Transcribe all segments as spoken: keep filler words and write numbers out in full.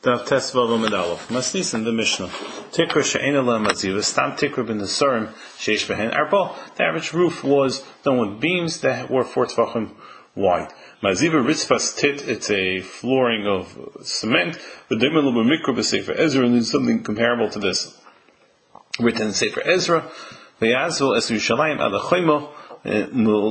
Daf Tesvav Amid Aleph. Masnis in the Mishnah. Tikra she'ena la maziva. Stam tikra bin the surim sheish behen arba. The average roof was done with beams that were four tvachim wide. Maziva ritzvas tit. It's a flooring of cement. The dimer lo b'mikra b'sefer Ezra, and there's something comparable to this written in Sefer Ezra. V'yazvil es Yerushalayim ad ha'choyma. And that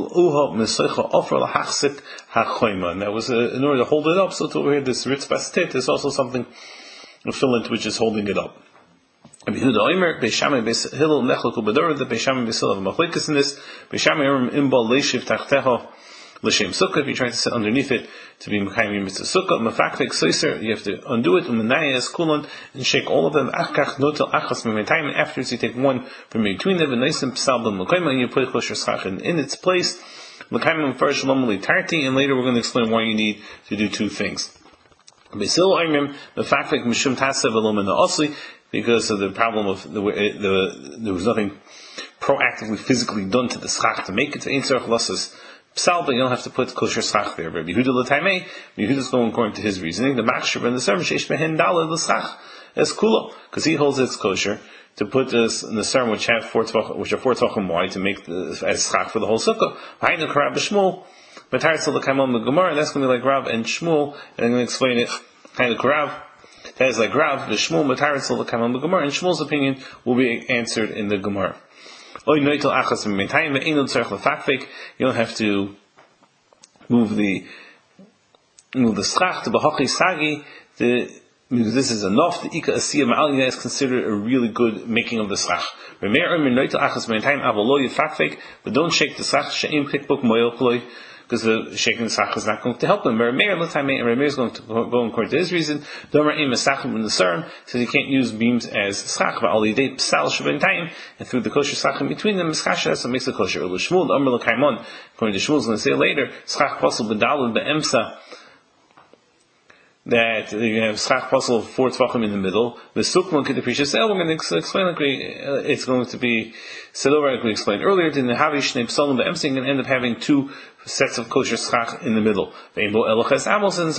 was uh, in order to hold it up. So to over here, this ritzvas tit is also something, a filament which is holding it up. And Yehuda Omer, Beishamai Beis Hillel Nechlek Ubedor, the Beishamai Beis Hillel have machlekes in this. Beishamai Omer Imbal Leishiv Tachteho L'Shem Sukkah. If you try to sit underneath it to be Mekayim Yom Mitzvah Sukkah, Mefakvek Soiser, you have to undo it. Umenayas Kulan, and shake all of them. Achkach Notel Achas Memetayim. And afterwards, you take one from between them, and Neisim Psal B'Mekayim, and you put Kosher Schach in, in its place. Mekayim First Shalom Li Tarti, and later we're going to explain why you need to do two things. Beis Hillel Omer Mefakvek Mishum Tasev Elom and Osli. Because of the problem of the, the, there was nothing proactively, physically done to the schach to make it to Ein Tzarech Lasses Psal, but you don't have to put kosher schach there. But Yehuda l'taimei, Yehuda is going according to his reasoning. The machshir and the sermon sheish behen daled l'schach es kula, because he holds it's kosher to put this in the sermon which have four tvach, which are four tvachim wide to make the as schach for the whole sukkah. V'hainu k'Rav b'Shmuel, but Tarzal l'kaimon l'Gemara, that's going to be like Rav and Shmuel, and I'm going to explain it. Hainu k'Rav. That is like Rav, the Shmuel, Mataritz, the Kamam, the Gemara, and Shmuel's opinion will be answered in the Gemara. You don't have to move the move the schach to B'Hachi Sagi. The because this is enough. The Ika Asiya Ma'alina is considered a really good making of the schach. But don't shake the schach. She'im pikbuk moyel because the shaking the schach is not going to help him. Rameir is going to go according to his reason. Domer im esachim in the serm says you can't use beams as schach, but all day psal shabentayim, and through the kosher schach in between them is kasha, so it makes the kosher. Ulu Shmuel, Omer l'kaimon, according to Shmuel, is going to say later schach possible b'dalad be'emsa, that you have schach possible four tvachim in the middle. The sukman could appreciate. We're going to explain like we, uh, it's going to be said over like we explained earlier. In the havi shnei psalim be'emsa, you're going to end up having two sets of kosher schach in the middle. The sukkah is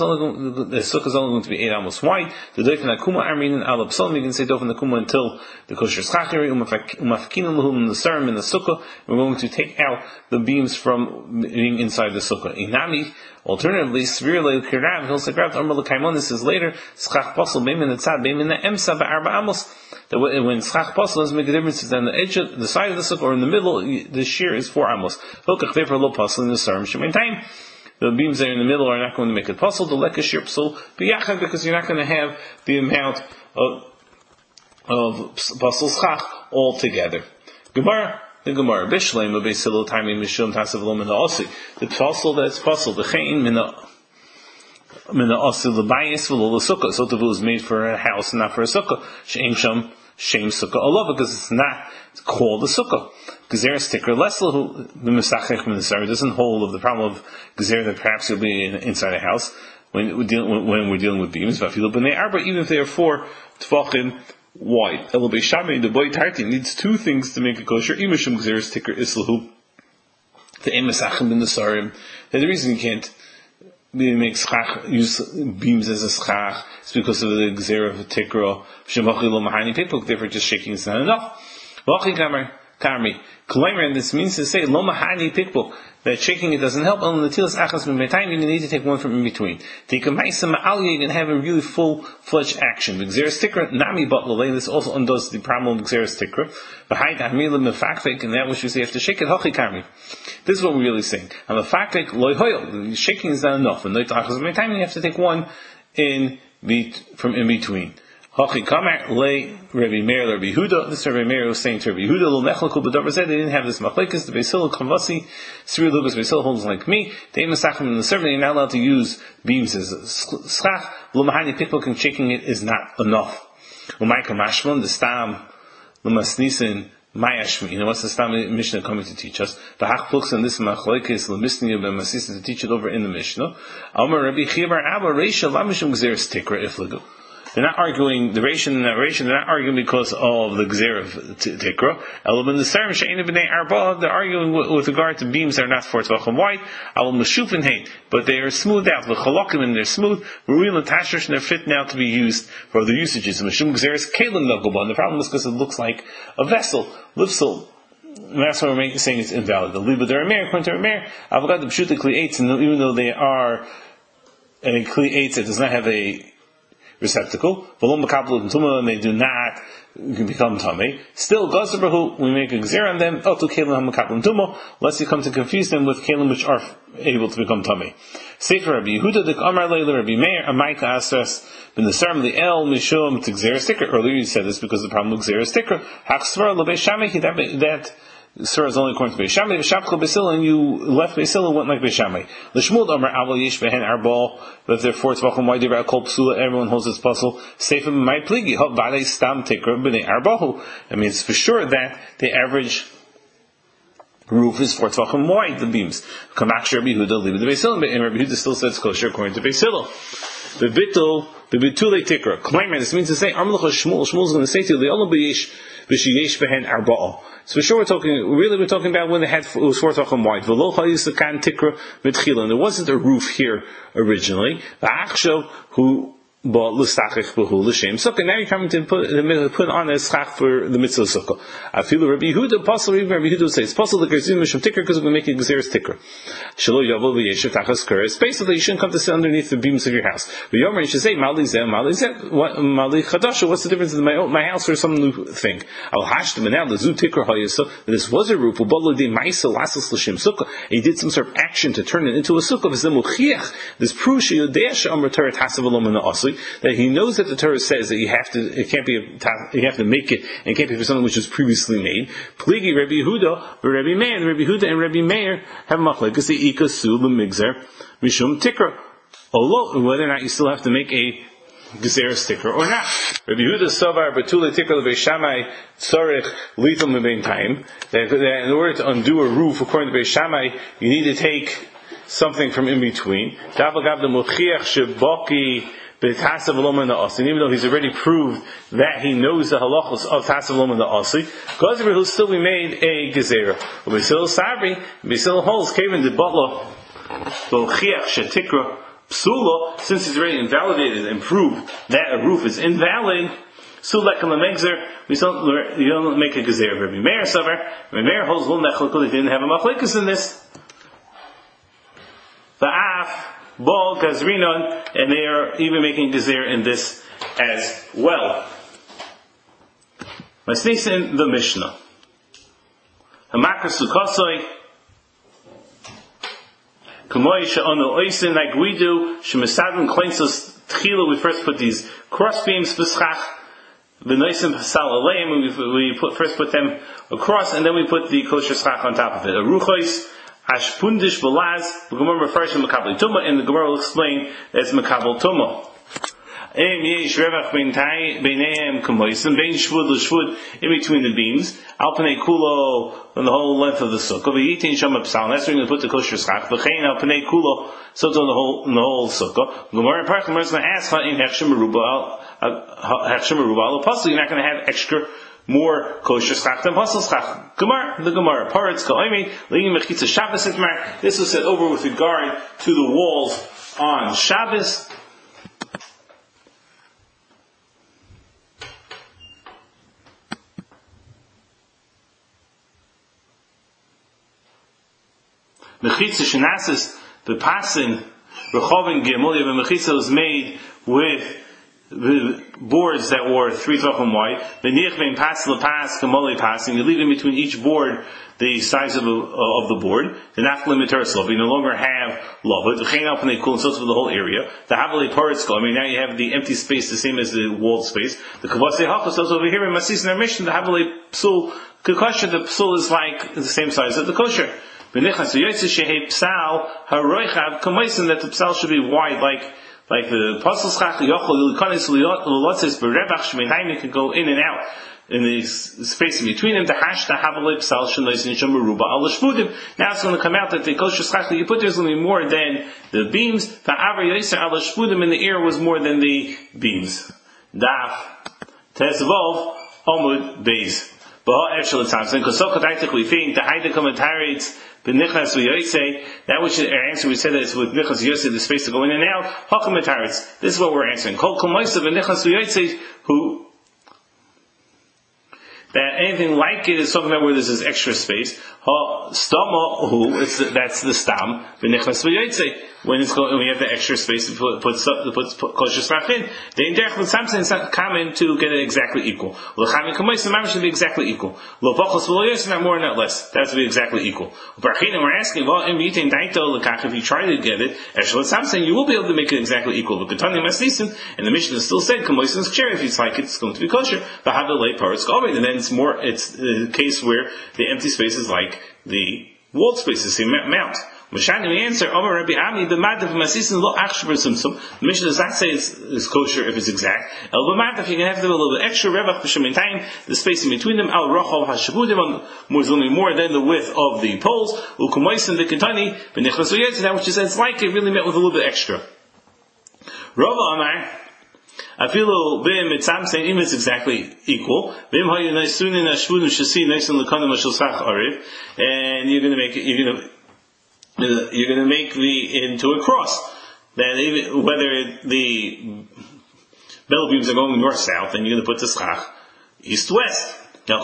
only going to be eight amos wide. The dofen akuma armin and ala psalim, you can say dofen akuma until the kosher schach area. Umafkinim lahum in the serum in the sukkah. We're going to take out the beams from being inside the sukkah. Inami. Alternatively, Svir le Kirav, he'll say, Grav, Amr l'Kaimon, this is later, Schach Posel, Beim in the Tzad, Beim in the Emsa, Ba'arba Amos, that when Schach Posel doesn't make a difference, it's on the edge of the side of the sukkah, or in the middle, the shear is four Amos. Hilkach Vefer lo Posel in the Sarim, Shemin time, the beams there in the middle are not going to make it Posel, the Lekah Shir Psul, B'yachad, because you're not going to have the amount of, of Posel Schach all together. Gemara. The Gemara, Bishleim, Beis Hillel, Taimim, Mishum, Tasav, Lom, and the Osi. The puzzle that's puzzle, the Chain, Mina, Mina Osi, the Bayis, the Sukkah. So the was made for a house and not for a Sukkah. Shem Sham, Shem Sukkah, Allah, because it's not called a Sukkah. Gezer sticker, Lesl, who, the Mesachech, Minisar, doesn't hold of the problem of Gezer that perhaps you'll be in, inside a house when we're dealing, when we're dealing with beams. But even if they are four Tvachim, why? The boy tarti needs two things to make a kosher. Imashum gzeres ticker islahu. The emasachim in the sarim. The reason you can't make schach, use beams as a schach is because of the gzer of a tikra. Shemachi lo mahani pepuk. Therefore, just shaking is not enough. Vachi kamar karmi. Klaimer, and this means to say lo mahani pepuk. That shaking it doesn't help. Only the tilas achas b'metayim, you need to take one from in between. Take a ma'isa ma'aliyah, you can have a really full-fledged action. The gzeres tikra, nami batlalei, this also undoes the problem of gzeres tikra. B'hayt ahmila mefakvek, and that which you say you have to shake it, hachi karmi. This is what we're really saying. And mefakvek loy hoyel, shaking is not enough. And the achas b'metayim, you have to take one in be- from in between. Hachi kamar le Rabbi Meir le Rabbi Yehuda. This Rabbi Meir was saying to Rabbi Yehuda, lo nechlekul b'davar zeh. They didn't have this machlekes. The Beis Hillel konvasi, Sri Lugas Beis Hillel holds like me. They masachim in the servant. You're not allowed to use beams as schach. Lo mahani pikbuk, and shaking it is not enough. Umayka mashmon the stam lo masnisin mayashmi. You know what's the stam Mishnah coming to teach us? The hach pluks in this machlekes lo misniya b'masnisin to teach it over in the Mishnah. Amar Rabbi Chibar Abba Reisha lamishum gzeres tikra iflagu. they're not arguing the Reish and the narration, they're not arguing because of the Gzeir of Tikra. Elam the Sarim She'ena B'nei Arba, they're arguing with, with regard to beams that are not four tvachim wide. Elam Meshufin Hein, but they are smoothed out. The Chalakim and they're smooth. Ruil and Tashrish, and they're fit now to be used for other usages. Meshum Gzeir is Kalim Nagobah, and the problem is because it looks like a vessel, lifsel. And that's why we're making, saying it's invalid. The Liba they're a Mer, according to a Mer, Avogad the Pshuta Kli Eitz, and even though they are a Kli Eitz that does not have a receptacle, and they do not become tummy. Still, we make a gzera on them, unless you come to confuse them with kalim which are able to become tummy. Sefer Rabbi Yehuda, the Amar Leila Rabbi Meir, Amaika Asras, Ben the Sarm, the El, Mishum, to gzera sticker. Earlier you said this because the problem with gzera sticker. Haksvar, Labe Shameh, that Surah is only according to Beis Shammai. V'shapchel Beisila, and you left Beisila and went like Beis Shammai. L'shmul Amar Aval Yesh Behen Arbal. But if they're four tzvachim wide, they're kol psula. Everyone holds this puzzle. Seifim my pligi. Hot Vade Stam Tikra B'nei Arbahu. I mean, it's for sure that the average roof is four tzvachim wide. The beams. Kamak Rabbi Yehuda leave the Beisila, and Rabbi Yehuda still says kosher according to Beisila. The bitul, the bitule tikra. Klaimer. This means to say Amlach Shmuel. Shmuel is going to say to you, the Olam B'yesh B'shiyesh Behen Arba'ah. So for sure we're talking, really we're talking about when they had, it was four tvachim wide. V'lo chayis l'kan tikra mitchila. And there wasn't a roof here originally. V'achshav who bought l'stachich b'hu l'shem sukkah. Now you're coming to put, put on a schach for the mitzvah sukkah. I feel Rabbi Yehuda, possible even Rabbi Yehuda would say, it's possible that Gerzim Mishum tikra because we're making Gezeres tikra. Shelo yavol v'yeshev tachas kuris. Basically you shouldn't come to sit underneath the beams of your house. V'yomer you should say, Mali zeh, Mali zeh, what, Mali chadasha, what's the difference in my, my house or some new thing? Al hashtem, and now the zu tikra hayisa, this was a roof, u'balo de maisa lasas l'shem sukkah. He did some sort of action to turn it into a sukkah. V'zem uchiach, this prush yodeh she'amr teret hasav alom in the asli, that he knows that the Torah says that you have to, it can't be, a, you have to make it, and it can't be for something which was previously made. Pligi Rabbi Yehuda, Rabbi Meir, Rabbi Yehuda and Rabbi Meir have machlekes the ikasu b'migzer mishum tikra. Although whether or not you still have to make a gezer sticker or not. Rabbi Yehuda savar betule tikra leBeis Shammai tzarich litam lebein time. That in order to undo a roof, according to Beis Shammai, you need to take something from in between. Davagav the muchiach shebaki. But Tasav Alom and the Asi, even though he's already proved that he knows the halachos of Tasav Alom and the Asi, Gazer will still be made a Gezerah. Beisil Sabri, Beisil holds, Kevin the Butler, Bochiach Shetikra Psula, since he's already invalidated and proved that a roof is invalid, Sulek and Lamegzer, we don't, you don't make a Gezerah. Rabbi Meir Savar, Rabbi Meir holds Lul Nechlekul, they didn't have a Machlekes in this. Va'af, Bal Gazrinon, and they are even making Gezer in this as well. Masnisin the Mishnah. Hamakar Sukosoi, Kamoy Sha'onu Oisin, like we do, Shemasadin Kleinsos Tchila, we first put these cross beams, V'schach, V'noisim Pasal Aleim, we put, first put them across, and then we put the kosher schach on top of it. A Ruchois, Ashpundish Balaz, the Gemara refers to Makabal Tumah, and the Gemara will explain that it's Makabal Tumah. Em yesh revach beineim kamoisim bein shvud l'shvud, in between the beams, alpanei kulo on the whole length of the sukkah. V'yitin sham psal. That's where you're going to put the kosher schach. V'chein alpanei kulo, so on the whole on the whole sukkah. Gemara in part, Gemara is going to ask in hechshem meruba hechshem meruba al pasal. You're not going to have extra more kosher schach than pasal schach. Gemara, the Gemara, paritz ka'omi le'im mechitza Shabbos etmar. This was said over with regard to the walls on Shabbos. Mechitza shenasis bepasin rechovin gimel. You have a mechitza was made with the boards that were three tvachim wide. V'niach vein pas lepas kamoli passing. You leave in between each board the size of, a, of the board. The naflim mitersel. You no longer have lavut. V'chein alpanei kul, and so for the whole area. The havalei paritz. I mean, now you have the empty space, the same as the walled space. The kavasei hachos, those over here in Masis in our mission. The havalei psul kukosher. The psul is like the same size as the kosher. B'nichas v'yotzei shehei psal haroichav kamaisin, that the psal should be wide, like like the pasal schach yochol yilkanis l'lotzes berevach shmeinaim. You can go in and out in the space in between them. The hash the havalei psal shenoisin shemaruba al shvudim. Now it's going to come out that the kosher schach that you put there is going to be more than the beams. The avar yoser al shvudim in the air was more than the beams. Daf Tesvov Omud Beis. Because we think the Haida commentaries b'nichnas v'yotzei, that which our answer we said that it's with nichnas v'yotzei, the space to go in and out. Ha commentaries. This is what we're answering. Kol kol moisav v'nichnas v'yotzei, who that anything like it is talking about where there's this extra space. Ha stama who it's the, that's the stam v'nichnas v'yotzei. When it's going, when you have the extra space to put put to put, put kosher slach in, the inderech with something is not common to get it exactly equal. L'chamin kamois the mamish should be exactly equal. Lo pachos v'lo yos, not more, not less. That's to be exactly equal. Barchina, we're asking, well, im yitin daito l'kach, if you try to get it, eshel something, you will be able to make it exactly equal. But Ketani masnisim, and the Mishnah still said kamois is kosher. If it's like it, it's going to be kosher. V'hada lei paritz g'ovid, and then it's more. It's the case where the empty space is like the walled space, the same amount. Mashani, we answer, Omar Rabbi Ami, the madaf masisin lo achshver simsum. The Mishnah does not say it's, it's kosher if it's exact. El b'madaf, you can have to have a little bit extra revach b'shem time, the space in between them, al rochov hashabudim, more is only more than the width of the poles, u'kumoisin the kintani, b'nichlas v'yetz, that which is it's like it really meant with a little bit extra. Rava Amar, Afilu b'im mitzam saying even it's exactly equal. B'im hayu naisunin ashvudin shasi naisin l'kanim ashel sach ariv, and you're going to make it, you're going to You're going to make the into a cross. That even, whether the bell beams are going north south, and you're going to put the schach east west. Now,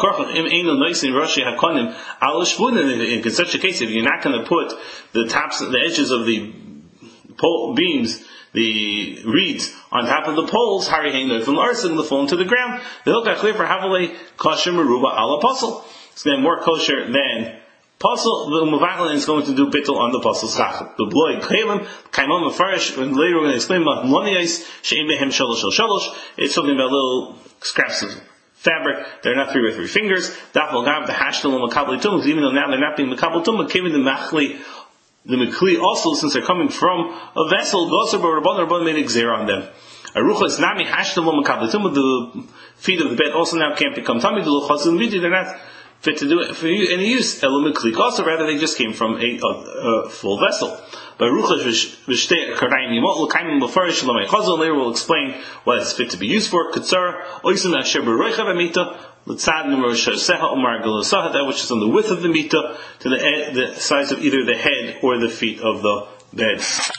in such a case, if you're not going to put the tops, the edges of the pole beams, the reeds on top of the poles, Hari hang from arson will fall into the ground. The hilchah clear for Havale kosher meruba al apostle. It's going to be more kosher than. Puzzle, the Muvaklin is going to do bittul on the puzzle schach. The bloy kalim, kaimon mafarish, and later we're going to explain about moniyais, she'im behem shalosh shal shalosh. It's talking about little scraps of fabric. They're not three by three fingers. Dafal gav the hashtal makabli tum, even though now they're not being makabli tum, but came in the machli, the mikli also, since they're coming from a vessel, goser but rabban rabban made a gzer on them. Aruchas nami hashtal makabli tum, the feet of the bed also now can't become tummy. The luchas vidi, they're not fit to do it for you, any use. Elamiklik also, rather they just came from a, a, a full vessel. But Ruchas v'shtei karayim yimot l'kaimim l'farish l'mei chazal. Later we'll explain what it's fit to be used for. Katsar oisim asher b'roicha v'mita l'tzad numar sheseha omar galosaha, that which is on the width of the mita to the, the size of either the head or the feet of the bed.